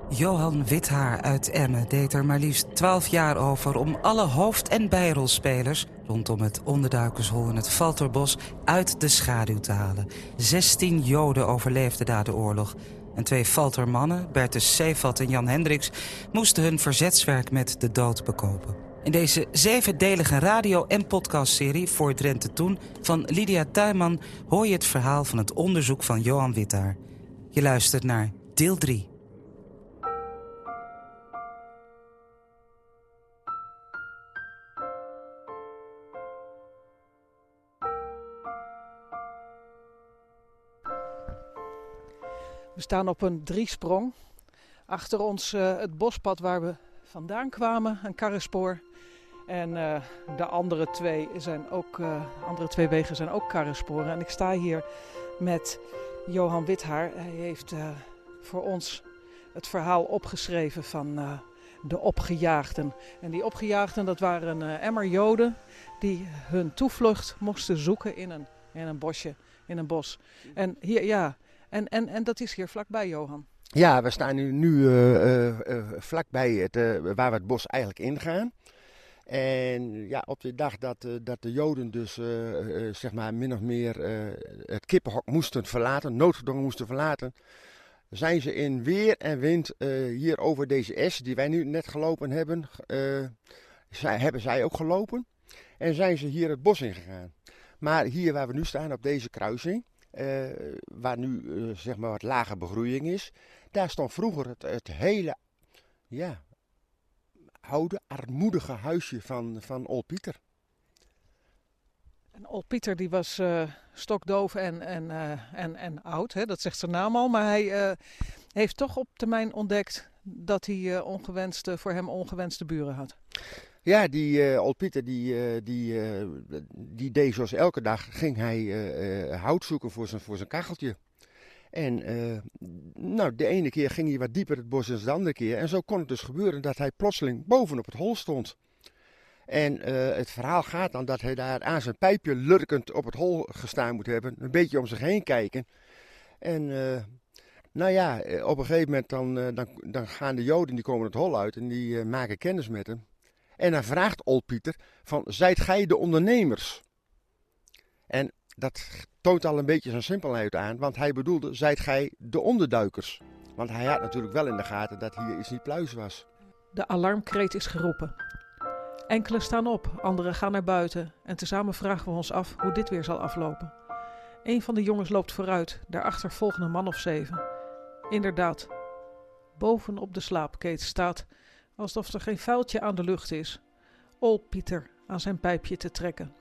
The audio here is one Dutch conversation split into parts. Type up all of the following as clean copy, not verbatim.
Johan Withaar uit Emmen deed er maar liefst 12 jaar over om alle hoofd- en bijrolspelers rondom het onderduikershol in het Valterbos uit de schaduw te halen. 16 Joden overleefden daar de oorlog. En 2 Valtermannen, Bertus Seevat en Jan Hendricks, moesten hun verzetswerk met de dood bekopen. In deze 7-delige radio- en podcastserie Voor Drenthe Toen van Lydia Tuinman hoor je het verhaal van het onderzoek van Johan Withaar. Je luistert naar deel 3. We staan op een driesprong. Achter ons het bospad waar we vandaan kwamen, een karrenspoor. En de andere twee wegen zijn ook karrensporen. En ik sta hier met Johan Withaar. Hij heeft voor ons het verhaal opgeschreven van de opgejaagden. En die opgejaagden, dat waren emmer Joden die hun toevlucht moesten zoeken in een bosje, in een bos. En hier, ja... En dat is hier vlakbij, Johan. Ja, we staan nu vlakbij waar we het bos eigenlijk ingaan. En ja, op de dag dat de Joden dus zeg maar min of meer het kippenhok moesten verlaten, noodgedwongen moesten verlaten, zijn ze in weer en wind hier over deze es die wij nu net gelopen hebben, hebben zij ook gelopen. En zijn ze hier het bos ingegaan. Maar hier waar we nu staan, op deze kruising, waar nu zeg maar wat lage begroeiing is, daar stond vroeger het hele oude, armoedige huisje van Old Pieter. En Old Pieter die was stokdoof en oud, hè? Dat zegt zijn naam al, maar hij heeft toch op termijn ontdekt dat hij voor hem ongewenste buren had. Ja, die Old Pieter die deed zoals elke dag, ging hij hout zoeken voor zijn kacheltje. En de ene keer ging hij wat dieper het bos dan de andere keer. En zo kon het dus gebeuren dat hij plotseling bovenop het hol stond. En het verhaal gaat dan dat hij daar aan zijn pijpje lurkend op het hol gestaan moet hebben. Een beetje om zich heen kijken. En op een gegeven moment dan gaan de Joden, die komen het hol uit en die maken kennis met hem. En dan vraagt Old Pieter van, zijt gij de ondernemers? En dat toont al een beetje zijn simpelheid aan, want hij bedoelde, zijt gij de onderduikers? Want hij had natuurlijk wel in de gaten dat hier iets niet pluis was. De alarmkreet is geroepen. Enkele staan op, anderen gaan naar buiten en tezamen vragen we ons af hoe dit weer zal aflopen. Een van de jongens loopt vooruit, daarachter volgen een man of 7. Inderdaad, boven op de slaapkeet staat, alsof er geen vuiltje aan de lucht is, Old Pieter aan zijn pijpje te trekken.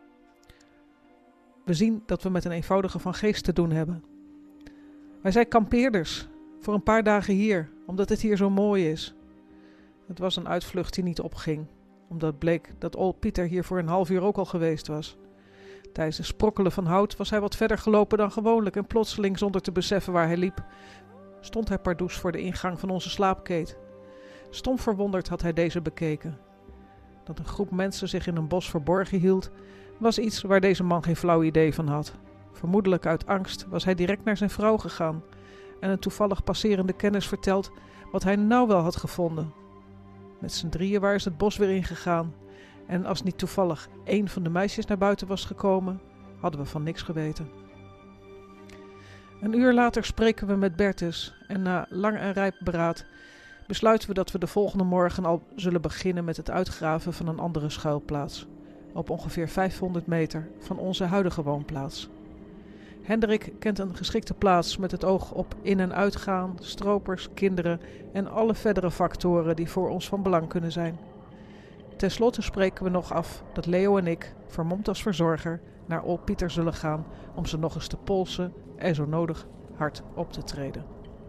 We zien dat we met een eenvoudige van geest te doen hebben. Wij zijn kampeerders, voor een paar dagen hier, omdat het hier zo mooi is. Het was een uitvlucht die niet opging, omdat bleek dat Old Pieter hier voor een half uur ook al geweest was. Tijdens het sprokkelen van hout was hij wat verder gelopen dan gewoonlijk en plotseling, zonder te beseffen waar hij liep, stond hij pardoes voor de ingang van onze slaapkeet. Stom verwonderd had hij deze bekeken. Dat een groep mensen zich in een bos verborgen hield, was iets waar deze man geen flauw idee van had. Vermoedelijk uit angst was hij direct naar zijn vrouw gegaan en een toevallig passerende kennis verteld wat hij nou wel had gevonden. Met z'n drieën waren ze het bos weer ingegaan en als niet toevallig één van de meisjes naar buiten was gekomen, hadden we van niks geweten. Een uur later spreken we met Bertus en na lang en rijp beraad besluiten we dat we de volgende morgen al zullen beginnen met het uitgraven van een andere schuilplaats, op ongeveer 500 meter van onze huidige woonplaats. Hendrik kent een geschikte plaats met het oog op in- en uitgaan, stropers, kinderen en alle verdere factoren die voor ons van belang kunnen zijn. Ten slotte spreken we nog af dat Leo en ik, vermomd als verzorger, naar Old Pieter zullen gaan om ze nog eens te polsen en zo nodig hard op te treden.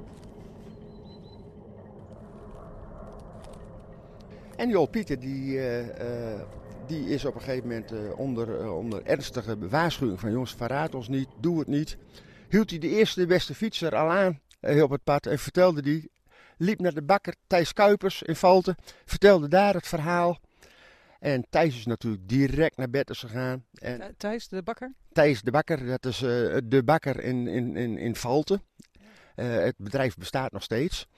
En die Old Pieter die is op een gegeven moment onder ernstige waarschuwing van jongens, verraad ons niet, doe het niet. Hield hij de eerste de beste fietser al aan op het pad en vertelde die, liep naar de bakker Thijs Kuipers in Valten, vertelde daar het verhaal. En Thijs is natuurlijk direct naar Bertus gegaan. En Thijs de bakker? Thijs de bakker, dat is de bakker in Valten. Het bedrijf bestaat nog steeds.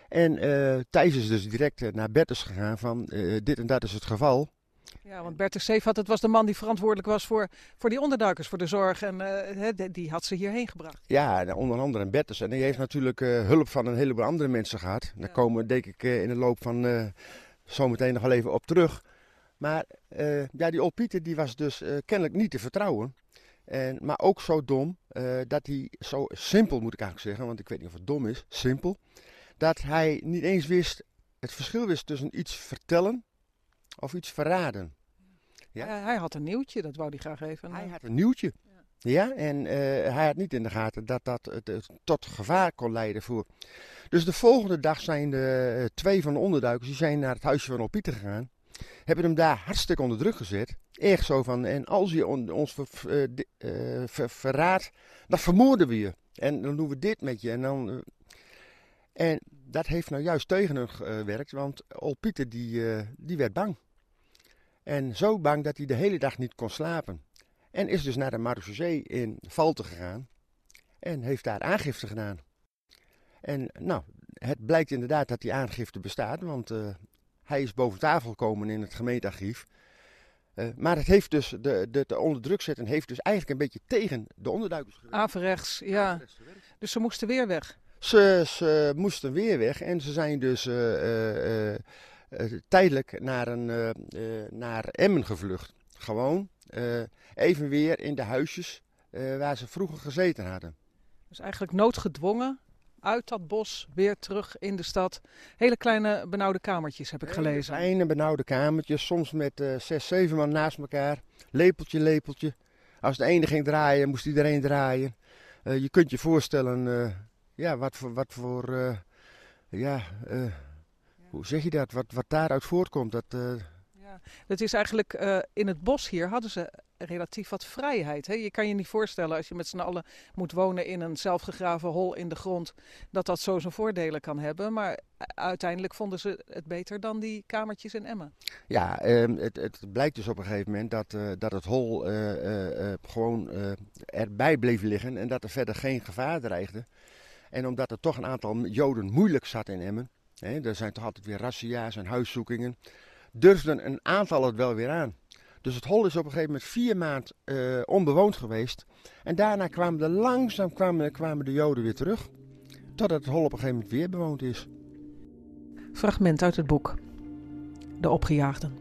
En Thijs is dus direct naar Bertus gegaan van dit en dat is het geval. Ja, want Bertus Seevat, het was de man die verantwoordelijk was voor die onderduikers, voor de zorg. En die had ze hierheen gebracht. Ja, onder andere Bertus. En die heeft natuurlijk hulp van een heleboel andere mensen gehad. Daar komen we denk ik in de loop van zometeen nog wel even op terug. Maar die old Pieter die was dus kennelijk niet te vertrouwen. Maar ook zo dom, dat hij zo simpel moet ik eigenlijk zeggen, want ik weet niet of het dom is, simpel. Dat hij niet eens het verschil wist tussen iets vertellen of iets verraden. Ja? Hij had een nieuwtje, dat wou hij graag even. Hij had een nieuwtje. Ja, en hij had niet in de gaten dat het tot gevaar kon leiden voor. Dus de volgende dag zijn de 2 van de onderduikers, die zijn naar het huisje van old Pieter gegaan. Hebben hem daar hartstikke onder druk gezet. Echt zo van, en als je ons verraadt, dan vermoorden we je. En dan doen we dit met je. En dat heeft nou juist tegen hem gewerkt, want old Pieter die werd bang. En zo bang dat hij de hele dag niet kon slapen. En is dus naar de Marechaussee in Valten gegaan. En heeft daar aangifte gedaan. En nou, het blijkt inderdaad dat die aangifte bestaat, want hij is boven tafel gekomen in het gemeentearchief. Maar het heeft dus, de onder druk zetten heeft dus eigenlijk een beetje tegen de onderduikers gewerkt. Averechts, ja. Averechts gewerkt. Dus ze moesten weer weg. Ze moesten weer weg en ze zijn dus tijdelijk naar Emmen gevlucht. Gewoon even weer in de huisjes waar ze vroeger gezeten hadden. Dus eigenlijk noodgedwongen uit dat bos weer terug in de stad. Hele kleine benauwde kamertjes heb ik gelezen. Kleine benauwde kamertjes, soms met 6, 7 man naast elkaar. Lepeltje. Als de ene ging draaien, moest iedereen draaien. Je kunt je voorstellen, hoe zeg je dat? Wat daaruit voortkomt. Het is eigenlijk, in het bos hier hadden ze relatief wat vrijheid. Hè? Je kan je niet voorstellen als je met z'n allen moet wonen in een zelfgegraven hol in de grond, dat zo zijn voordelen kan hebben. Maar uiteindelijk vonden ze het beter dan die kamertjes in Emmen. Ja, het blijkt dus op een gegeven moment dat het hol gewoon erbij bleef liggen en dat er verder geen gevaar dreigde. En omdat er toch een aantal Joden moeilijk zat in Emmen, er zijn toch altijd weer razzia's en huiszoekingen, durfden een aantal het wel weer aan. Dus het hol is op een gegeven moment 4 maanden onbewoond geweest. En daarna kwamen langzaam de Joden weer terug. Totdat het hol op een gegeven moment weer bewoond is. Fragment uit het boek. De opgejaagden.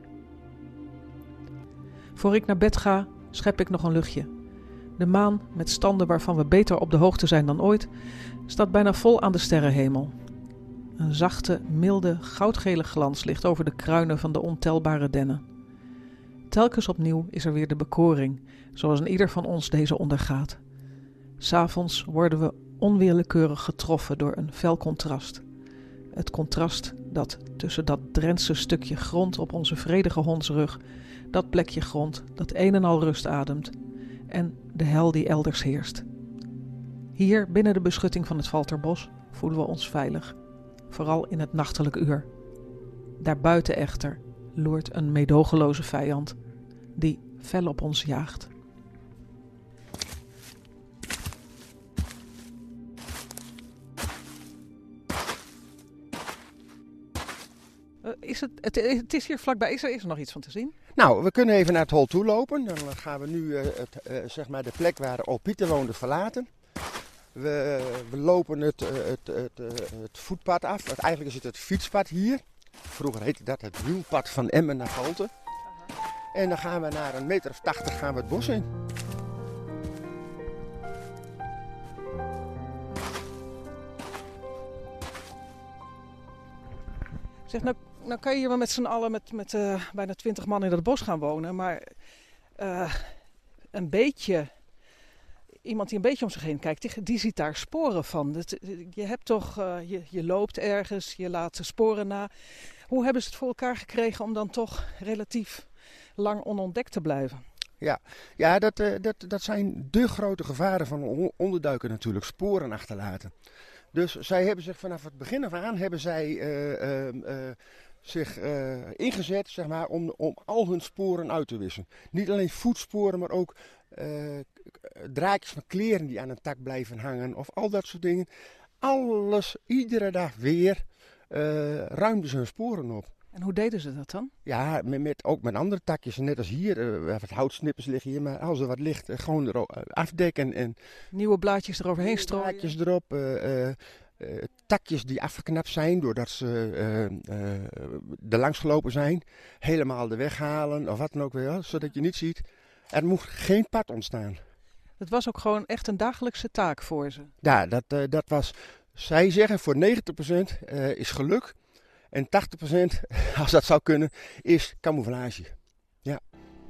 Voor ik naar bed ga, schep ik nog een luchtje. De maan, met standen waarvan we beter op de hoogte zijn dan ooit, staat bijna vol aan de sterrenhemel. Een zachte, milde, goudgele glans ligt over de kruinen van de ontelbare dennen. Telkens opnieuw is er weer de bekoring, zoals een ieder van ons deze ondergaat. 'S Avonds worden we onwillekeurig getroffen door een fel contrast. Het contrast dat tussen dat Drentse stukje grond op onze vredige hondsrug, dat plekje grond dat een en al rust ademt, en de hel die elders heerst. Hier binnen de beschutting van het Valterbos voelen we ons veilig, vooral in het nachtelijk uur. Daarbuiten echter loert een meedogenloze vijand die fel op ons jaagt. Het is hier vlakbij. Is er nog iets van te zien? Nou, we kunnen even naar het hol toe lopen. Dan gaan we nu de plek waar old Pieter woonde verlaten. We lopen het voetpad af. Eigenlijk is het fietspad hier. Vroeger heette dat het wielpad van Emmen naar Valten. En dan gaan we naar 1,80 meter gaan we het bos in. Zeg, nou kan je hier wel met z'n allen met bijna 20 man in dat bos gaan wonen. Maar iemand die een beetje om zich heen kijkt, die ziet daar sporen van. Je hebt toch, je loopt ergens, je laat sporen na. Hoe hebben ze het voor elkaar gekregen om dan toch relatief lang onontdekt te blijven? Ja, dat zijn de grote gevaren van onderduiken natuurlijk, sporen achterlaten. Dus zij hebben zich vanaf het begin af aan zich ingezet, zeg maar, om al hun sporen uit te wissen. Niet alleen voetsporen, maar ook draadjes van kleren die aan een tak blijven hangen of al dat soort dingen. Alles, iedere dag weer ruimden ze hun sporen op. En hoe deden ze dat dan? Ja, ook met andere takjes, net als hier. We hebben wat houtsnippers liggen hier, maar als er wat ligt, gewoon afdekken. En Nieuwe blaadjes eroverheen strooien? blaadjes erop, takjes die afgeknapt zijn doordat ze er langs gelopen zijn. Helemaal de weg halen of wat dan ook weer, zodat je niet ziet. Er moet geen pad ontstaan. Het was ook gewoon echt een dagelijkse taak voor ze. Ja, dat was, zij zeggen voor 90% is geluk. En 80%, als dat zou kunnen, is camouflage. Ja.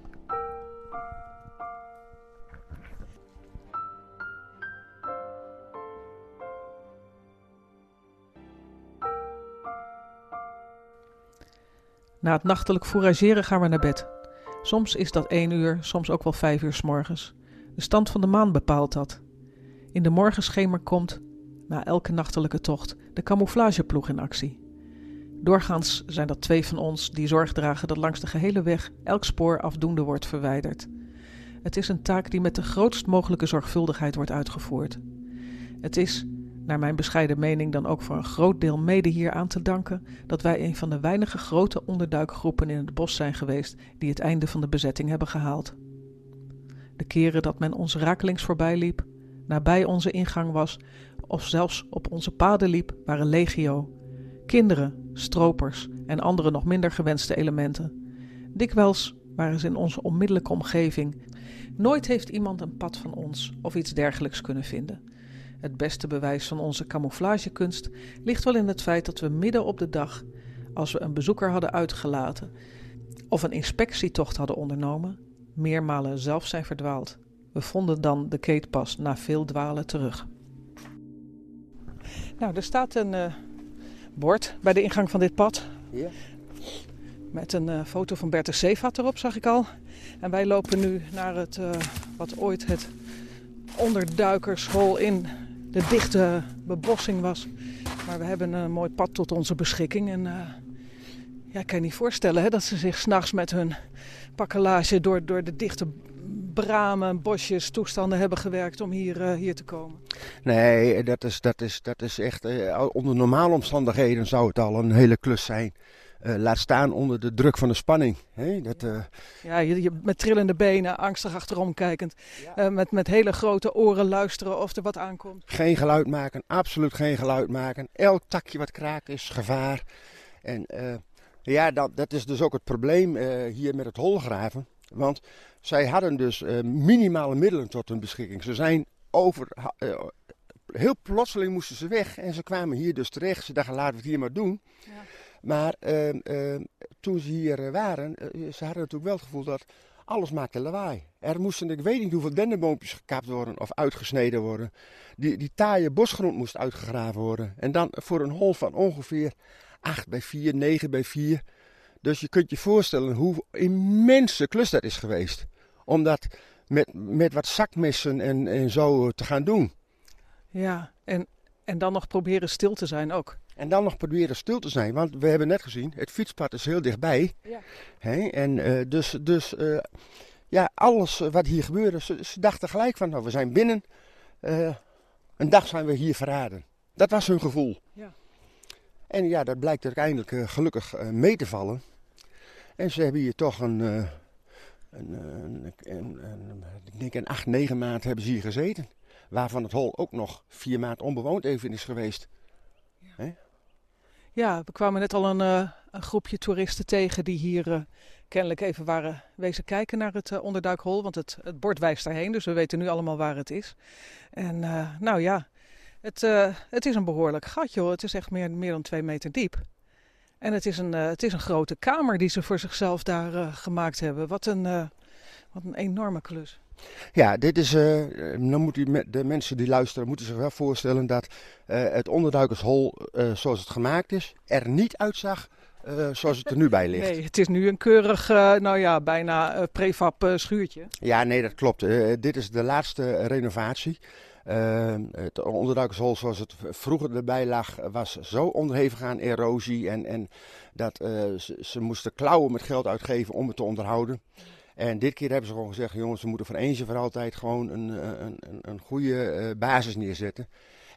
Na het nachtelijk fourageren gaan we naar bed. Soms is dat 1 uur, soms ook wel 5 uur 's morgens. De stand van de maan bepaalt dat. In de morgenschemer komt, na elke nachtelijke tocht, de camouflageploeg in actie. Doorgaans zijn dat 2 van ons die zorg dragen dat langs de gehele weg elk spoor afdoende wordt verwijderd. Het is een taak die met de grootst mogelijke zorgvuldigheid wordt uitgevoerd. Het is, naar mijn bescheiden mening, dan ook voor een groot deel mede hier aan te danken dat wij een van de weinige grote onderduikgroepen in het bos zijn geweest die het einde van de bezetting hebben gehaald. De keren dat men ons rakelings voorbij liep, nabij onze ingang was of zelfs op onze paden liep, waren legio. Kinderen, stropers en andere nog minder gewenste elementen. Dikwijls waren ze in onze onmiddellijke omgeving. Nooit heeft iemand een pad van ons of iets dergelijks kunnen vinden. Het beste bewijs van onze camouflagekunst ligt wel in het feit dat we midden op de dag, als we een bezoeker hadden uitgelaten of een inspectietocht hadden ondernomen, meermalen zelf zijn verdwaald. We vonden dan de keet pas na veel dwalen terug. Nou, er staat een bord bij de ingang van dit pad. Ja. Met een foto van Bertus Seevat erop, zag ik al. En wij lopen nu naar het wat ooit het onderduikershol in de dichte bebossing was. Maar we hebben een mooi pad tot onze beschikking. En ja, ik kan je niet voorstellen dat ze zich 's nachts met hun pakkelage door de dichte bramen, bosjes, toestanden hebben gewerkt om hier te komen. Nee, dat is echt, onder normale omstandigheden zou het al een hele klus zijn. Laat staan onder de druk van de spanning. Hè? Ja, je met trillende benen, angstig achterom kijkend. Met hele grote oren luisteren of er wat aankomt. Geen geluid maken, absoluut geen geluid maken. Elk takje wat kraakt is gevaar. En ja, dat is dus ook het probleem hier met het holgraven. Want zij hadden dus minimale middelen tot hun beschikking. Ze zijn heel plotseling moesten ze weg en ze kwamen hier dus terecht. Ze dachten, laten we het hier maar doen. Ja. Maar toen ze hier waren, ze hadden natuurlijk wel het gevoel dat alles maakte lawaai. Er moesten, ik weet niet hoeveel dennenboompjes gekapt worden of uitgesneden worden. Die taaie bosgrond moest uitgegraven worden. En dan voor een hol van ongeveer 8 bij 4, 9 bij 4. Dus je kunt je voorstellen hoe immense klus dat is geweest. Om dat met wat zakmessen en zo te gaan doen. Ja, en dan nog proberen stil te zijn ook. En dan nog proberen stil te zijn, want we hebben net gezien, het fietspad is heel dichtbij. Ja. Hè? En dus alles wat hier gebeurde, ze dachten gelijk van, nou, we zijn binnen, een dag zijn we hier verraden. Dat was hun gevoel. Ja. En ja, dat blijkt uiteindelijk gelukkig mee te vallen. En ze hebben hier toch ik denk een 8, 9 maanden hebben ze hier gezeten. Waarvan het hol ook nog 4 maanden onbewoond even is geweest. Ja. Hè? Ja, we kwamen net al een groepje toeristen tegen die hier kennelijk even waren wezen kijken naar het onderduikhol. Want het bord wijst daarheen, dus we weten nu allemaal waar het is. En nou ja, het is een behoorlijk gat, joh. Het is echt meer dan 2 meter diep. En het is een grote kamer die ze voor zichzelf daar gemaakt hebben. Wat een enorme klus. Ja, dit is, dan moet de mensen die luisteren moeten zich wel voorstellen dat het onderduikershol zoals het gemaakt is, er niet uitzag zoals het er nu bij ligt. Nee, het is nu een keurig, bijna prefab schuurtje. Ja, nee, dat klopt. Dit is de laatste renovatie. Het onderduikershol zoals het vroeger erbij lag was zo onderhevig aan erosie en dat ze moesten klauwen met geld uitgeven om het te onderhouden. En dit keer hebben ze gewoon gezegd, jongens, we moeten voor eens en voor altijd gewoon een goede basis neerzetten.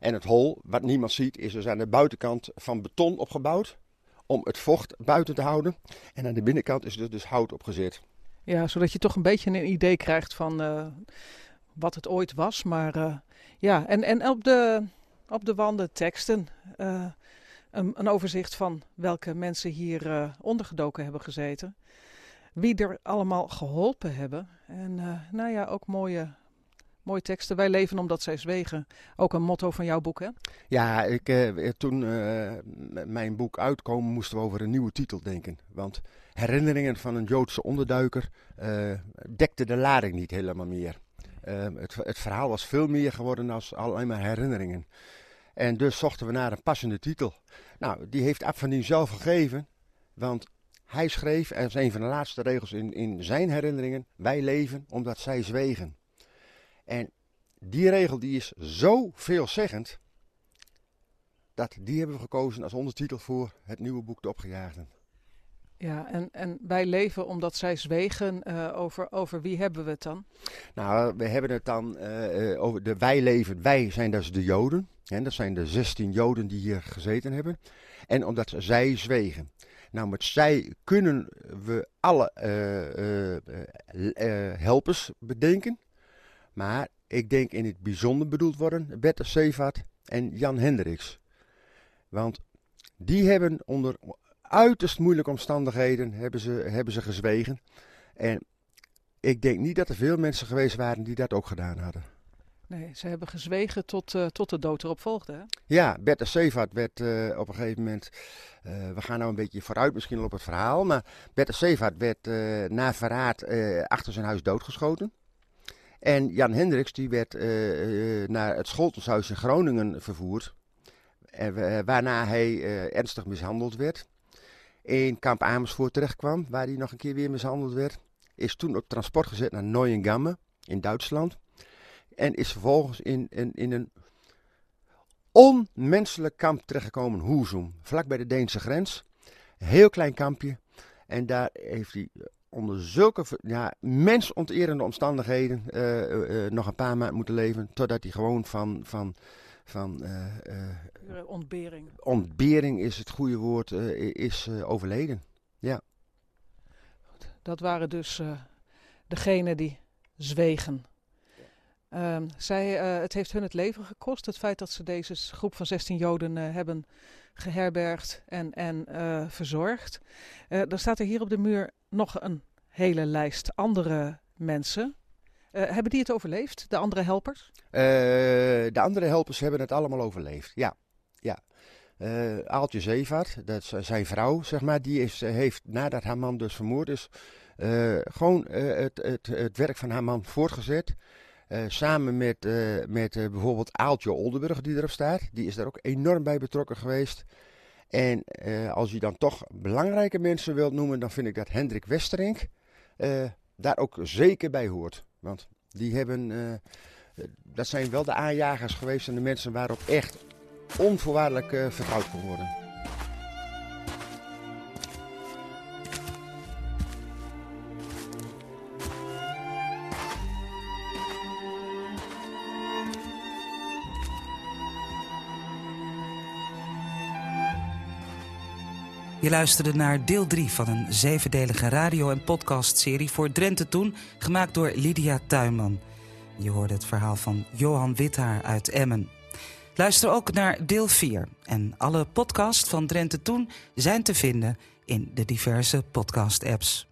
En het hol, wat niemand ziet, is dus aan de buitenkant van beton opgebouwd. Om het vocht buiten te houden. En aan de binnenkant is er dus hout opgezet. Ja, zodat je toch een beetje een idee krijgt van wat het ooit was. Maar ja, en op de wanden teksten. Een overzicht van welke mensen hier ondergedoken hebben gezeten. Wie er allemaal geholpen hebben. En nou ja, ook mooie teksten. Wij leven omdat zij zwegen. Ook een motto van jouw boek, hè? Ja, toen mijn boek uitkwam, moesten we over een nieuwe titel denken. Want herinneringen van een Joodse onderduiker dekte de lading niet helemaal meer. Het verhaal was veel meer geworden dan alleen maar herinneringen. En dus zochten we naar een passende titel. Nou, die heeft Ab van Dien zelf gegeven. Want hij schreef, als een van de laatste regels in zijn herinneringen, wij leven omdat zij zwegen. En die regel die is zo veelzeggend, dat die hebben we gekozen als ondertitel voor het nieuwe boek De Opgejaagden. Ja, en wij leven omdat zij zwegen. Over wie hebben we het dan? Nou, we hebben het dan over de wij leven. Wij zijn dus de Joden. En dat zijn de 16 Joden die hier gezeten hebben. En omdat zij zwegen. Nou, met zij kunnen we alle helpers bedenken. Maar ik denk in het bijzonder bedoeld worden Bertha Sevaert en Jan Hendricks. Want die hebben onder uiterst moeilijke omstandigheden hebben ze gezwegen. En ik denk niet dat er veel mensen geweest waren die dat ook gedaan hadden. Nee, ze hebben gezwegen tot de dood erop volgde, hè? Ja, Bertha Sevaert werd op een gegeven moment, we gaan nou een beetje vooruit misschien op het verhaal, maar Bertha Sevaert werd na verraad achter zijn huis doodgeschoten. En Jan Hendricks die werd naar het Scholtenshuis in Groningen vervoerd, waarna hij ernstig mishandeld werd. In kamp Amersfoort terechtkwam, waar hij nog een keer weer mishandeld werd. Is toen op transport gezet naar Neuengamme in Duitsland. En is vervolgens in een onmenselijk kamp terechtgekomen, Huzum, vlak bij de Deense grens. Een heel klein kampje. En daar heeft hij onder zulke mensonterende omstandigheden nog een paar maanden moeten leven. Totdat hij gewoon van ontbering. Ontbering is het goede woord, is overleden. Ja. Dat waren dus degenen die zwegen. Het heeft hun het leven gekost. Het feit dat ze deze groep van 16 Joden hebben geherbergd en verzorgd. Er staat er hier op de muur nog een hele lijst andere mensen. Hebben die het overleefd, de andere helpers? De andere helpers hebben het allemaal overleefd, ja. Aaltje Sevaert, dat is zijn vrouw, zeg maar, die heeft nadat haar man dus vermoord is, gewoon het werk van haar man voortgezet. Samen met bijvoorbeeld Aaltje Oldenburg die erop staat. Die is daar ook enorm bij betrokken geweest. En als je dan toch belangrijke mensen wilt noemen, dan vind ik dat Hendrik Westerink daar ook zeker bij hoort. Want die hebben, dat zijn wel de aanjagers geweest en de mensen waarop echt onvoorwaardelijk vertrouwd kon worden. Je luisterde naar deel 3 van een 7-delige radio- en podcastserie voor Drenthe Toen, gemaakt door Lydia Tuinman. Je hoorde het verhaal van Johan Withaar uit Emmen. Luister ook naar deel 4. En alle podcasts van Drenthe Toen zijn te vinden in de diverse podcast-apps.